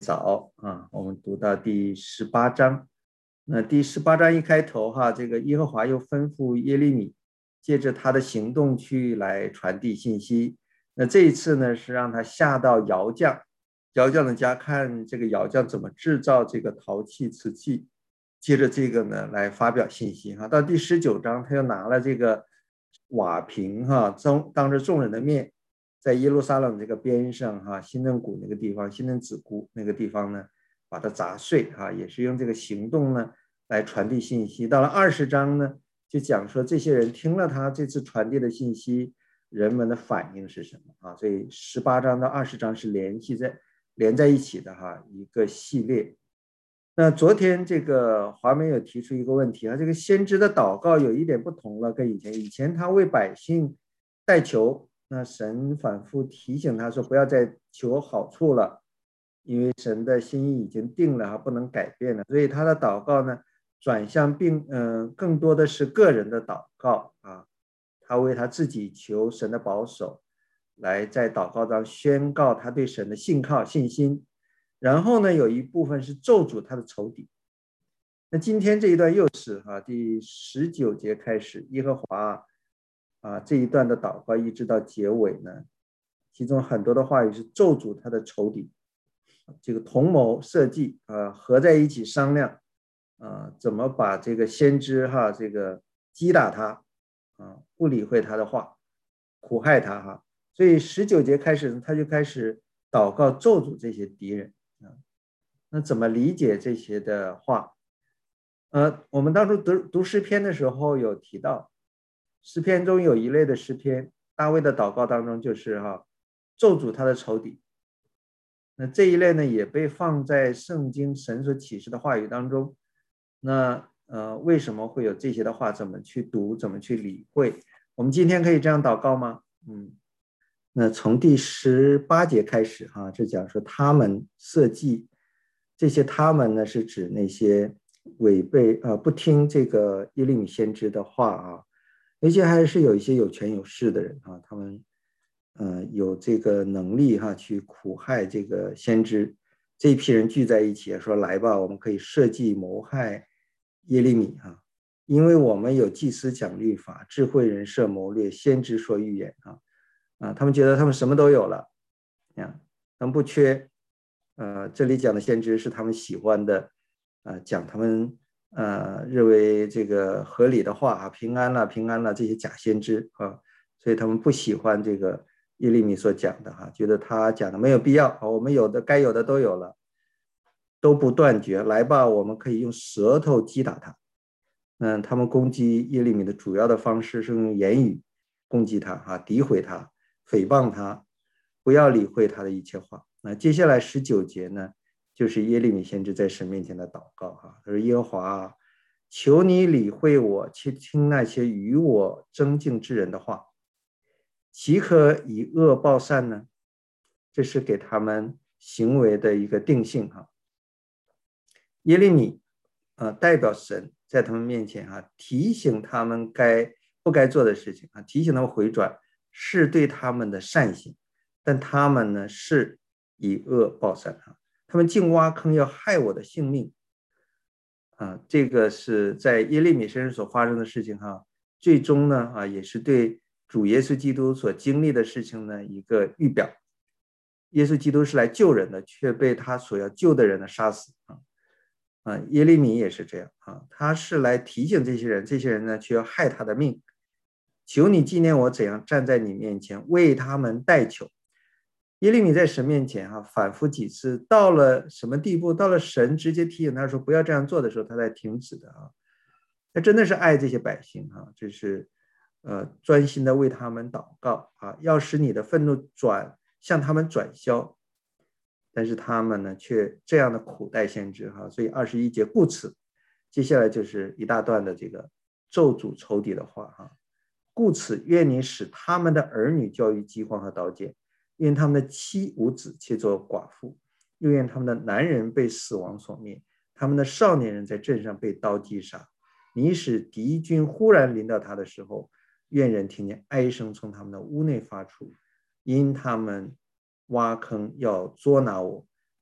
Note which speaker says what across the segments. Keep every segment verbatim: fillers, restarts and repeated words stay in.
Speaker 1: 早啊，我们读到第十八章。那第十八章一开头哈，这个耶和华又吩咐耶利米，借着他的行动去来传递信息。那这一次呢，是让他下到窑匠，窑匠的家看这个窑匠怎么制造这个陶器、瓷器，接着这个呢来发表信息哈。到第十九章，他又拿了这个瓦瓶哈，当着众人的面，在耶路撒冷这个边上哈，新嫩谷那个地方，新嫩子谷那个地方呢，把它砸碎哈，也是用这个行动呢来传递信息。到了二十章呢，就讲说这些人听了他这次传递的信息，人们的反应是什么啊？所以十八章到二十章是联系在连在一起的哈，一个系列。那昨天这个华梅有提出一个问题啊，这个先知的祷告有一点不同了，跟以前，以前他为百姓代求，那神反复提醒他说不要再求好处了，因为神的心意已经定了，不能改变了，所以他的祷告呢转向并嗯、呃、更多的是个人的祷告啊，他为他自己求神的保守，来在祷告中宣告他对神的信靠信心。然后呢，有一部分是咒诅他的仇敌。那今天这一段又是哈，第十九节开始，耶和华啊这一段的祷告一直到结尾呢，其中很多的话语是咒诅他的仇敌，这个同谋设计啊，合在一起商量啊，怎么把这个先知哈这个击打他啊，不理会他的话，苦害他哈。所以十九节开始，他就开始祷告咒诅这些敌人。那怎么理解这些的话？呃，我们当初读读诗篇的时候有提到，诗篇中有一类的诗篇，大卫的祷告当中就是哈，咒诅他的仇敌。那这一类呢，也被放在圣经神所启示的话语当中。那呃，为什么会有这些的话？怎么去读？怎么去理会？我们今天可以这样祷告吗？嗯，那从第十八节开始哈，这讲说他们设计。这些他们呢，是指那些违背呃不听这个耶利米先知的话啊，而且还是有一些有权有势的人啊，他们呃有这个能力哈，去苦害这个先知。这一批人聚在一起说，来吧，我们可以设计谋害耶利米啊，因为我们有祭司讲律法，智慧人设谋略，先知说预言啊啊，他们觉得他们什么都有了啊，他们不缺。呃，这里讲的先知是他们喜欢的，呃，讲他们呃认为这个合理的话啊，平安了，平安了，这些假先知啊，所以他们不喜欢这个耶利米所讲的哈，觉得他讲的没有必要，我们有的该有的都有了，都不断绝，来吧，我们可以用舌头击打他。嗯，他们攻击耶利米的主要的方式是用言语攻击他啊，诋毁他，诽谤他，不要理会他的一切话。那接下来十九节呢，就是耶利米先知在神面前的祷告哈，他说：“耶和华啊，求你理会我，去听那些与我争竞之人的话，岂可以恶报善呢？”这是给他们行为的一个定性哈。耶利米呃代表神在他们面前哈，提醒他们该不该做的事情啊，提醒他们回转是对他们的善行，但他们呢是以恶报善啊，他们竟挖坑要害我的性命啊，这个是在耶利米身上所发生的事情哈，最终呢啊也是对主耶稣基督所经历的事情呢一个预表。耶稣基督是来救人的，却被他所要救的人呢杀死啊。啊，耶利米也是这样啊，他是来提醒这些人，这些人呢却要害他的命。求你纪念我怎样站在你面前，为他们代求。耶利米在神面前哈、啊，反复几次，到了什么地步？到了神直接提醒他说不要这样做的时候，他才停止的啊。他真的是爱这些百姓哈、啊，就是呃专心的为他们祷告啊，要使你的愤怒转向他们转消。但是他们呢，却这样的苦待先知哈，所以二十一节故此，接下来就是一大段的这个咒诅仇敌的话哈。故此，愿你使他们的儿女交于饥荒和刀剑，愿他们的妻无子且做寡妇，又愿他们的男人被死亡所灭，他们的少年人在镇上被刀击杀。你使敌军忽然临到他的时候，愿人听见哀声从他们的屋内发出，因他们挖坑要捉拿我，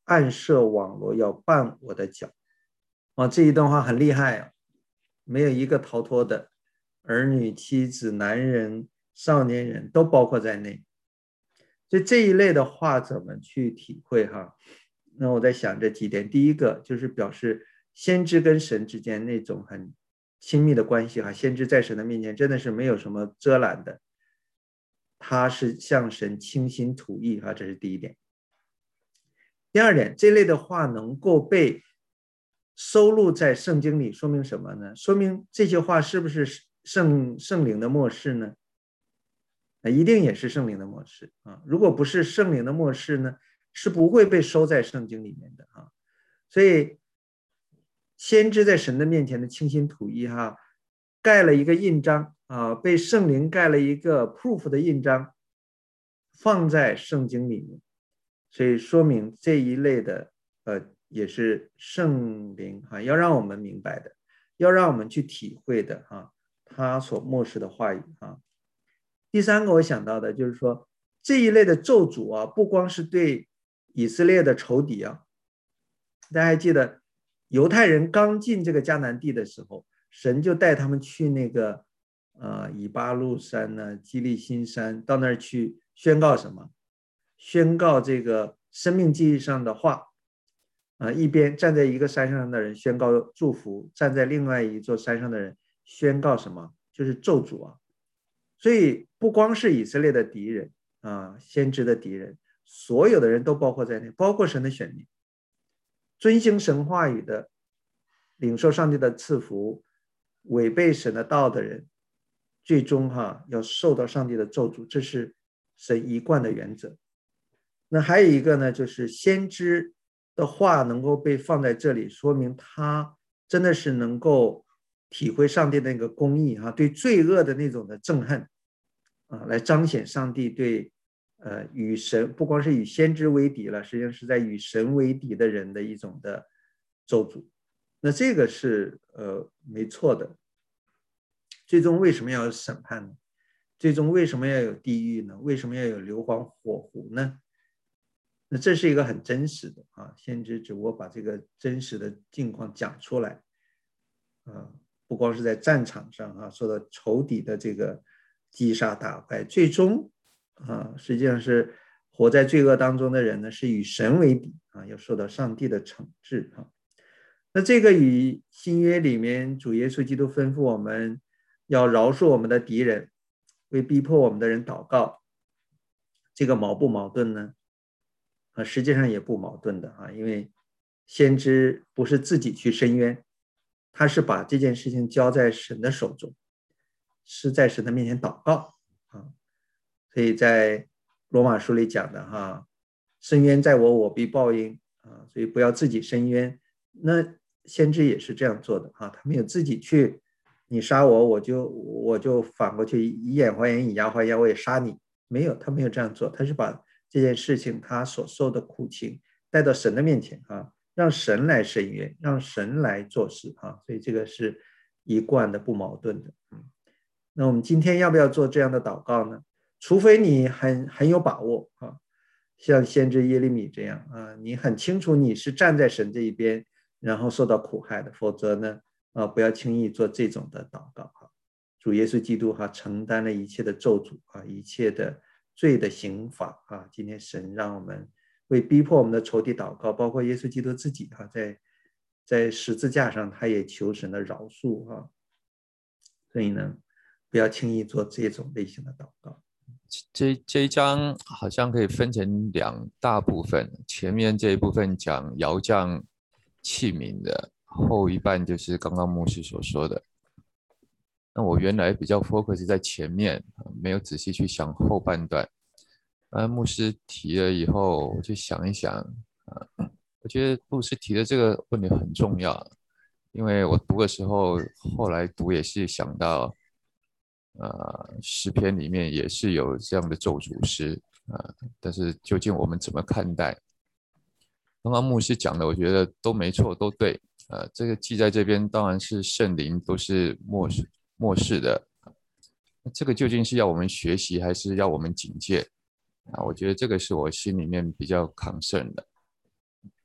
Speaker 1: 暗设网罗要绊我的脚。啊，这一段话很厉害啊，没有一个逃脱的，儿女、妻子、男人、少年人都包括在内。所以这一类的话怎么去体会哈？那我在想这几点，第一个就是表示先知跟神之间那种很亲密的关系哈，先知在神的面前真的是没有什么遮拦的，他是向神倾心吐意哈，这是第一点。第二点，这类的话能够被收录在圣经里，说明什么呢？说明这些话是不是圣圣灵的默示呢？一定也是圣灵的默示啊！如果不是圣灵的默示呢，是不会被收在圣经里面的啊。所以，先知在神的面前的倾心吐意哈，盖了一个印章啊，被圣灵盖了一个 proof 的印章，放在圣经里面，所以说明这一类的呃也是圣灵哈，要让我们明白的，要让我们去体会的哈，他所默示的话语哈。第三个我想到的就是说，这一类的咒诅啊，不光是对以色列的仇敌啊，大家还记得犹太人刚进这个迦南地的时候，神就带他们去那个呃以巴路山呢、基利心山，到那儿去宣告什么？宣告这个生命记忆上的话啊、呃，一边站在一个山上的人宣告祝福，站在另外一座山上的人宣告什么？就是咒诅啊。所以不光是以色列的敌人啊，先知的敌人，所有的人都包括在内，包括神的选民，遵行神话语的，领受上帝的赐福，违背神的道的人，最终哈要受到上帝的咒诅，这是神一贯的原则。那还有一个呢，就是先知的话能够被放在这里，说明他真的是能够体会上帝的那个公义哈，对罪恶的那种的憎恨。啊，来彰显上帝对呃与神不光是与先知为敌了，实际上是在与神为敌的人的一种的咒诅。那这个是呃没错的。最终为什么要有审判呢？最终为什么要有地狱呢？为什么要有硫磺火湖呢？那这是一个很真实的啊，先知只不过把这个真实的境况讲出来啊，不光是在战场上啊受到仇敌的这个击杀打败，最终啊，实际上是活在罪恶当中的人呢，是与神为敌啊，要受到上帝的惩治啊。那这个与新约里面主耶稣基督吩咐我们要饶恕我们的敌人，为逼迫我们的人祷告，这个矛不矛盾呢？啊，实际上也不矛盾的啊，因为先知不是自己去申冤，他是把这件事情交在神的手中，是在神的面前祷告啊。所以在罗马书里讲的哈，申冤在我，我必报应啊，所以不要自己申冤。那先知也是这样做的啊，他没有自己去，你杀我，我就我就反过去以眼还眼，以牙还牙，我也杀你。没有，他没有这样做，他是把这件事情他所受的苦情带到神的面前啊，让神来申冤，让神来做事啊，所以这个是一贯的不矛盾的。嗯，那我们今天要不要做这样的祷告呢？除非你很很有把握啊，像先知耶利米这样啊，你很清楚你是站在神这一边，然后受到苦害的，否则呢啊，不要轻易做这种的祷告啊。主耶稣基督哈承担了一切的咒诅啊，一切的罪的刑罚啊。今天神让我们为逼迫我们的仇敌祷告，包括耶稣基督自己哈，在在十字架上他也求神的饶恕哈。所以呢，不要轻易做这种类型的祷告。
Speaker 2: 这这一章好像可以分成两大部分，前面这一部分讲窑匠器皿的，后一半就是刚刚牧师所说的。那我原来比较 focus 在前面，没有仔细去想后半段。啊，牧师提了以后，我就想一想，啊，我觉得牧师提的这个问题很重要，因为我读的时候，后来读也是想到，呃，诗篇里面也是有这样的咒诅诗啊，但是究竟我们怎么看待？刚刚牧师讲的，我觉得都没错，都对。呃，这个记在这边当然是圣灵都是漠视漠视的，这个究竟是要我们学习还是要我们警戒啊？我觉得这个是我心里面比较 concern 的。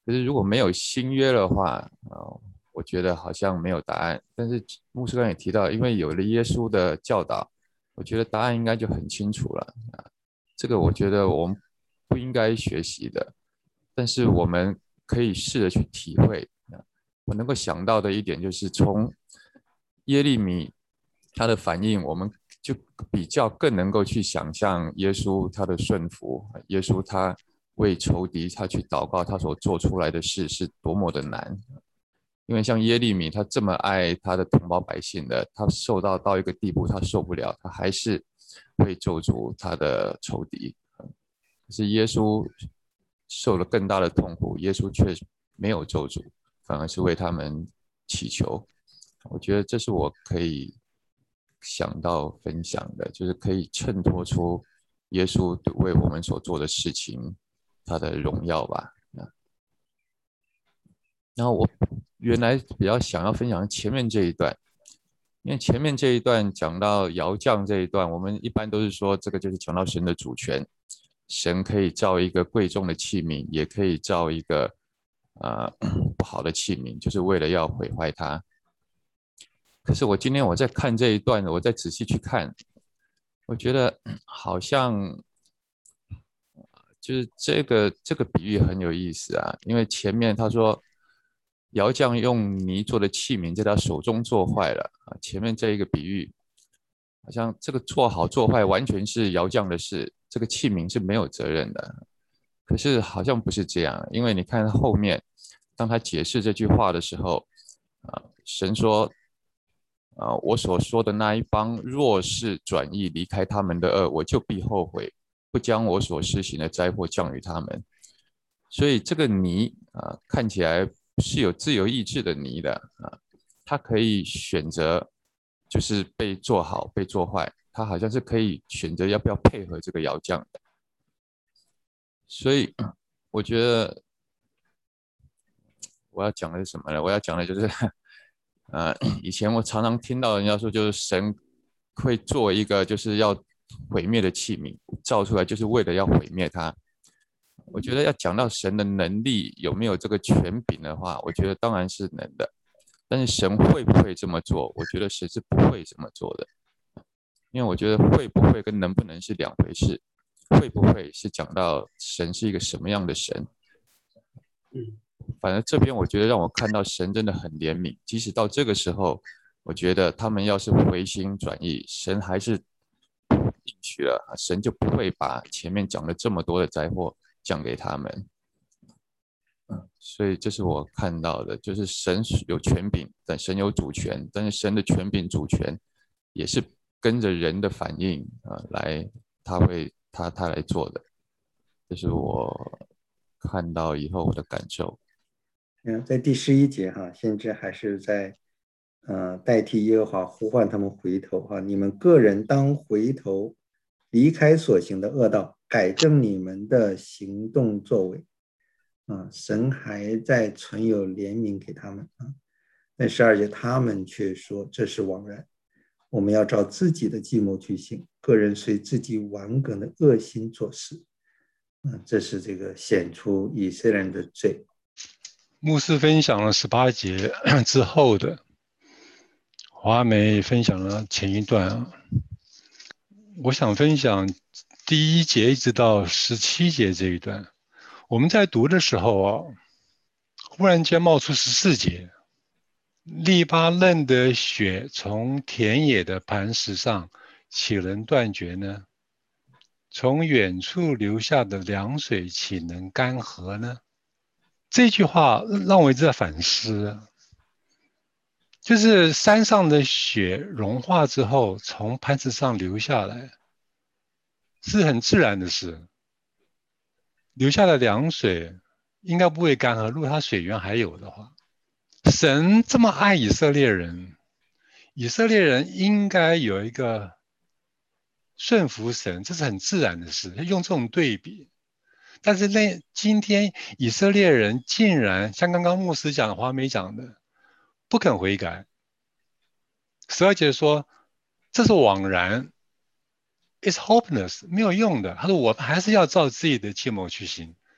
Speaker 2: 可是如果没有新约的话，呃，我觉得好像没有答案。但是牧师刚才也提到，因为有了耶稣的教导，我觉得答案应该就很清楚了啊。这个我觉得我们不应该学习的，但是我们可以试着去体会。我能够想到的一点就是从耶利米他的反应，我们就比较更能够去想象耶稣他的顺服，耶稣他为仇敌他去祷告，他所做出来的事是多么的难。因为像耶利米他这么爱他的同胞百姓的，他受到到一个地步，他受不了，他还是会咒诅他的仇敌。可是耶稣受了更大的痛苦，耶稣却没有咒诅，反而是为他们祈求。我觉得这是我可以想到分享的，就是可以衬托出耶稣为我们所做的事情，他的荣耀吧。然后我原来比较想要分享前面这一段，因为前面这一段讲到窑匠这一段，我们一般都是说这个就是讲到神的主权，神可以造一个贵重的器皿，也可以造一个呃不好的器皿，就是为了要毁坏它。可是我今天我在看这一段，我再仔细去看，我觉得好像就是这个这个比喻很有意思啊，因为前面他说窑匠用泥做的器皿在他手中做坏了啊，前面这一个比喻好像这个做好做坏完全是窑匠的事，这个器皿是没有责任的。可是好像不是这样，因为你看后面当他解释这句话的时候，啊，神说啊，我所说的那一帮若是转意离开他们的恶，我就必后悔，不将我所施行的灾祸降于他们。所以这个泥啊，看起来是有自由意志的泥的啊，它可以选择就是被做好，被做坏，它好像是可以选择要不要配合这个窑匠的。所以我觉得我要讲的是什么呢？我要讲的就是，呃，以前我常常听到人家说，就是神会做一个就是要毁灭的器皿，造出来就是为了要毁灭它。我觉得要讲到神的能力有没有这个权柄的话，我觉得当然是能的。但是神会不会这么做？我觉得神是不会这么做的，因为我觉得会不会跟能不能是两回事。会不会是讲到神是一个什么样的神？
Speaker 1: 嗯，
Speaker 2: 反正这边我觉得让我看到神真的很怜悯，即使到这个时候，我觉得他们要是回心转意，神还是应许了，神就不会把前面讲了这么多的灾祸降给他们。所以这是我看到的，就是神有权柄，但神有主权，但是神的权柄主权也是跟着人的反应啊、呃、来，他会他他来做的，这是我看到以后我的感受。
Speaker 1: 嗯，在第十一节哈，先知还是在呃代替耶和华呼唤他们回头哈，你们个人当回头，离开所行的恶道，改正你们的行动作为啊。神还在存有怜悯给他们啊，在十二节他们却说这是枉然，我们要照自己的计谋去行，个人随自己顽梗的恶心做事。嗯，这是这个显出以色列人的罪。
Speaker 3: 牧师分享了十八节之后的，华梅分享了前一段啊。我想分享第一节一直到十七节这一段。我们在读的时候啊，忽然间冒出十四节，利巴嫩的血从田野的磐石上岂能断绝呢？从远处流下的凉水岂能干涸呢？这句话让我一直在反思，就是山上的雪融化之后从磐石上流下来是很自然的事，流下的凉水应该不会干涸，如果它水源还有的话。神这么爱以色列人，以色列人应该有一个顺服神，这是很自然的事，用这种对比。但是那今天以色列人竟然像刚刚牧师讲华美讲的，不肯悔改。十二节说这是枉然 ，it's hopeless， 没有用的。他说我们还是要照自己的计谋去行。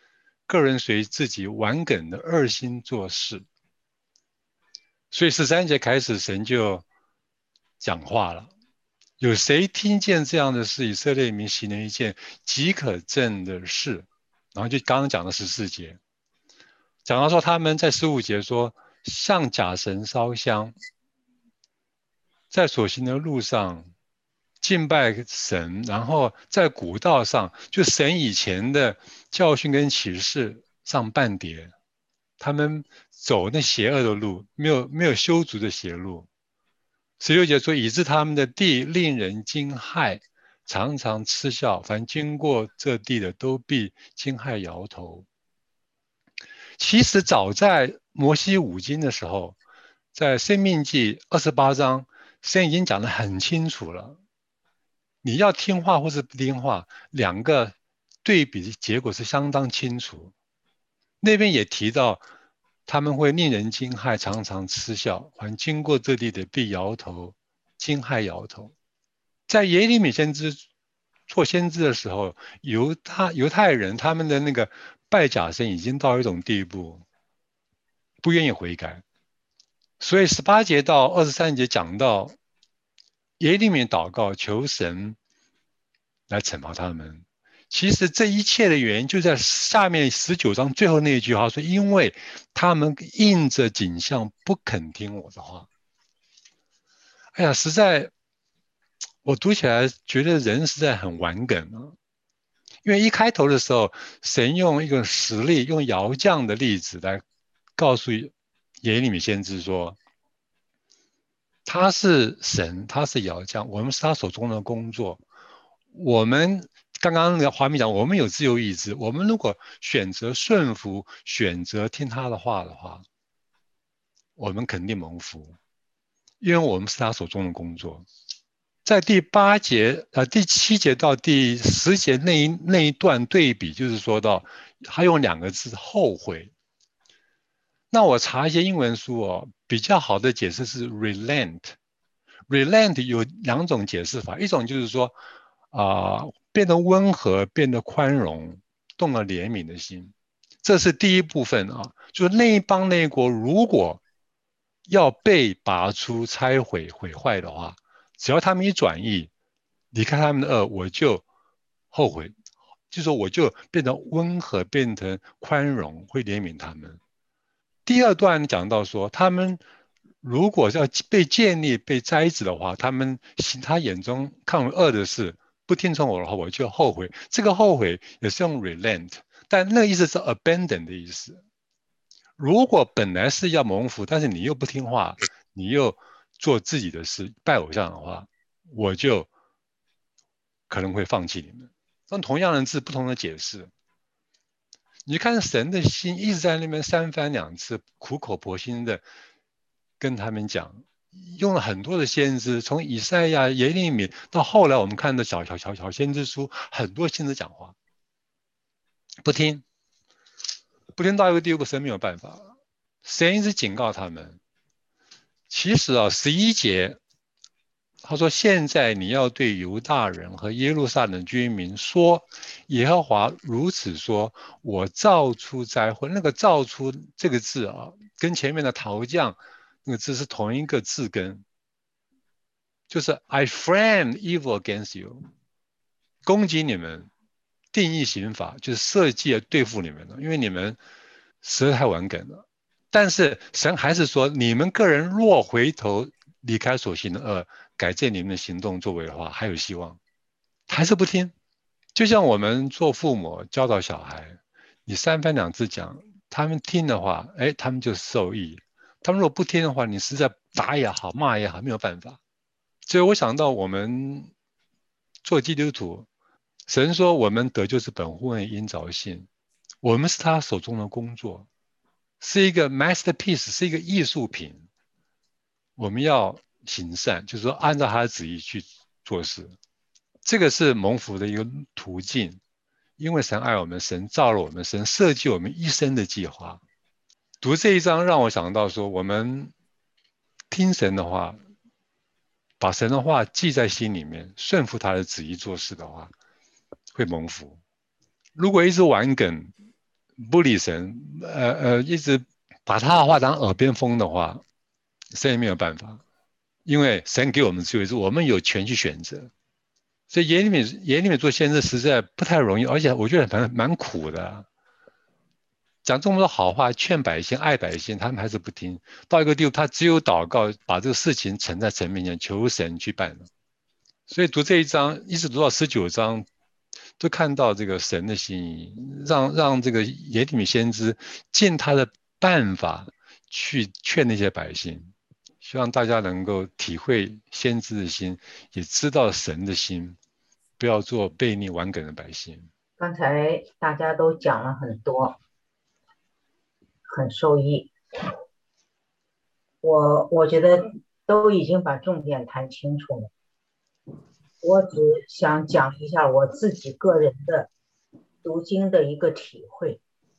Speaker 3: 个人随自己玩梗的二心做事。所以十三节开始，神就讲话了。有谁听见这样的事？以色列民行了一件极可憎的事。然后就刚刚讲的十四节，讲到说他们在十五节说，向假神烧香，在所行的路上敬拜神，然后在古道上，就神以前的教训跟启示上半叠，他们走那邪恶的路，没有没有修足的邪路。十六节说，以致他们的地令人惊骇，常常嗤笑，凡经过这地的都必惊骇摇头。其实早在摩西五经的时候，在申命记二十八章，神已经讲得很清楚了。你要听话或是不听话，两个对比的结果是相当清楚。那边也提到，他们会令人惊骇，常常嗤笑，凡经过这地的必摇头，惊骇摇头。在耶利米先知做先知的时候，犹太犹太人他们的那个拜假神已经到一种地步，不愿意悔改。所以十八节到二十三节讲到耶利米祷告求神来惩罚他们。其实这一切的原因就在下面十九章最后那一句话说，因为他们应着景象不肯听我的话。哎呀，实在我读起来觉得人实在很顽梗啊。因为一开头的时候，神用一个实例，用窑匠的例子来告诉耶利米先知说，他是神，他是窑匠，我们是他手中的工作。我们刚刚那个华明讲，我们有自由意志，我们如果选择顺服，选择听他的话的话，我们肯定蒙福，因为我们是他手中的工作。在第八节、呃第七节到第十节那一那一段对比，就是说到他用两个字后悔。那我查一些英文书哦，比较好的解释是 relent。relent 有两种解释法，一种就是说啊、呃、变得温和，变得宽容，动了怜悯的心，这是第一部分啊，就是那一邦那一国如果要被拔出、拆毁、毁坏的话，只要他们一转意，离开他们的恶，我就后悔，就说我就变得温和，变成宽容，会怜悯他们。第二段讲到说，他们如果要被建立、被摘子的话，他们行他眼中看为恶的事，不听从我的话，我就后悔。这个后悔也是用 relent， 但那个意思是 abandon 的意思。如果本来是要蒙福，但是你又不听话，你又做自己的事，拜偶像的话，我就可能会放弃你们。用同样的字，不同的解释。你看神的心一直在那边三番两次苦口婆心的跟他们讲，用了很多的先知，从以赛亚、耶利米到后来我们看的小小小小先知书，很多先知讲话，不听，不听到一个地步，神没有办法，神一直警告他们。其实啊，十一节他说：“现在你要对犹大人和耶路撒冷居民说，耶和华如此说：我造出灾祸。”那个“造出”这个字啊，跟前面的陶匠那个字是同一个字根，就是 I frame evil against you， 攻击你们，定义刑罚，就是设计对付你们的，因为你们实在太顽梗了。但是神还是说，你们个人若回头离开所行的恶，改正你们的行动作为的话，还有希望。还是不听，就像我们做父母教导小孩，你三番两次讲，他们听的话，哎，他们就受益；他们如果不听的话，你实在打也好，骂也好，没有办法。所以我想到我们做基督徒，神说我们得救是本乎恩，因着信，我们是他手中的工作，是一个 masterpiece， 是一个艺术品。我们要行善，就是说按照他的旨意去做事，这个是蒙福的一个途径。因为神爱我们，神造了我们，神设计我们一生的计划。读这一章让我想到说，我们听神的话，把神的话记在心里面，顺服他的旨意做事的话，会蒙福。如果一直玩梗， 不理神，呃呃，一直把他的话当耳边风的话，神也没有办法，因为神给我们自由，是我们有权去选择。所以耶利米耶利米做先知实在不太容易，而且我觉得蛮蛮苦的啊。讲这么多好话，劝百姓、爱百姓，他们还是不听。到一个地步，他只有祷告，把这个事情呈在神面前，求神去办了。所以读这一章，一直读到十九章，都看到这个神的心意，让让这个耶利米先知尽他的办法去劝那些百姓。希望大家能够体会先知的心，也知道神的心，不要做悖逆顽梗的百姓。
Speaker 4: 刚才大家都讲了很多，很受益。我我觉得都已经把重点谈清楚了。我只想讲一下我自己个人的读经的一个体会，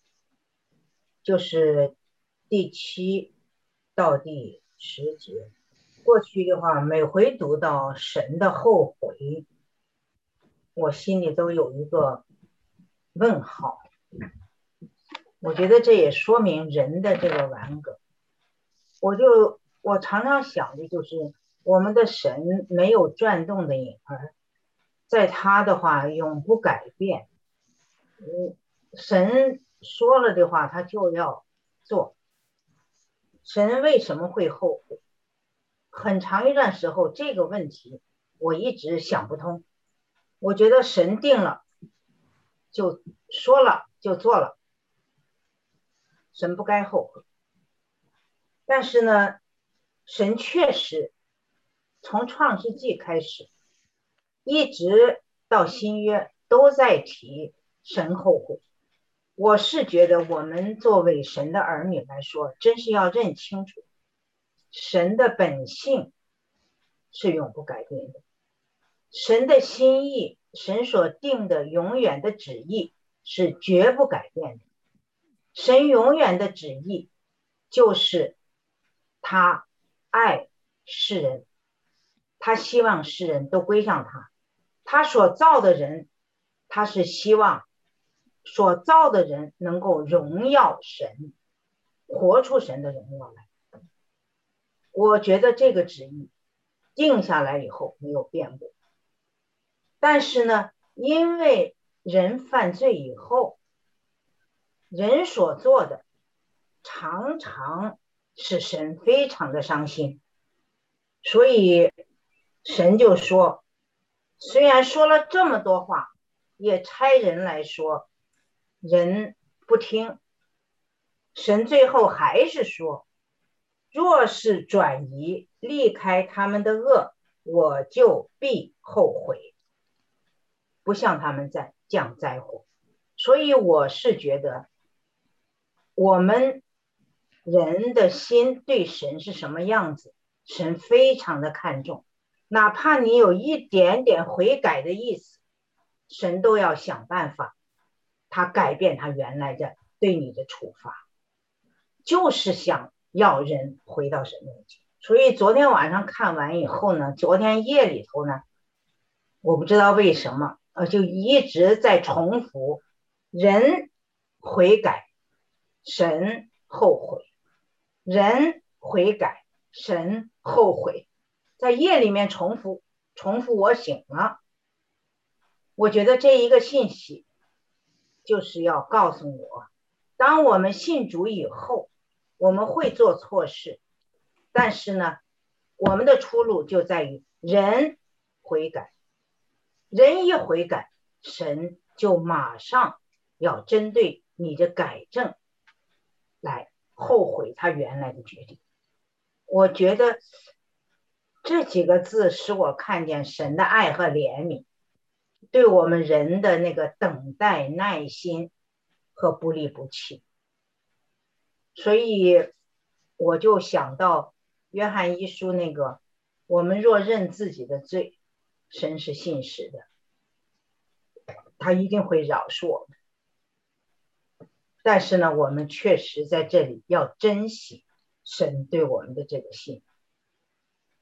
Speaker 4: 就是第七到第十节。过去的话，每回读到神的后悔，我心里都有一个问号。我觉得这也说明人的这个顽梗。我就我常常想的就是，我们的神没有转动的影儿，在他的话永不改变。嗯，神说了的话，他就要做。神为什么会后悔？很长一段时候，这个问题我一直想不通。我觉得神定了，就说了就做了，神不该后悔。但是呢，神确实从创世纪开始，一直到新约都在提神后悔。我是觉得我们作为神的儿女来说，真是要认清楚，神的本性是永不改变的，神的心意，神所定的永远的旨意是绝不改变的。神永远的旨意就是他爱世人，他希望世人都归向他。他所造的人，他是希望所造的人能够荣耀神，活出神的荣耀来。我觉得这个旨意定下来以后没有变过。但是呢，因为人犯罪以后，人所做的常常使神非常的伤心，所以神就说，虽然说了这么多话，也差人来说，人不听。神最后还是说，若是转移离开他们的恶，我就必后悔，不向他们再降灾祸。所以我是觉得，我们人的心对神是什么样子，神非常的看重。哪怕你有一点点悔改的意思，神都要想办法，他改变他原来的对你的处罚，就是想要人回到神面前。所以昨天晚上看完以后呢，昨天夜里头呢，我不知道为什么，呃，就一直在重复人悔改，神后悔，人悔改，神后悔，在夜里面重复重复。我醒了，我觉得这一个信息就是要告诉我，当我们信主以后，我们会做错事，但是呢，我们的出路就在于人悔改。人一悔改，神就马上要针对你的改正来后悔他原来的决定。我觉得这几个字使我看见神的爱和怜悯，对我们人的那个等待、耐心和不离不弃。所以我就想到约翰一书那个，我们若认自己的罪，神是信实的，他一定会饶恕我们。但是呢，我们确实在这里要珍惜神对我们的这个信。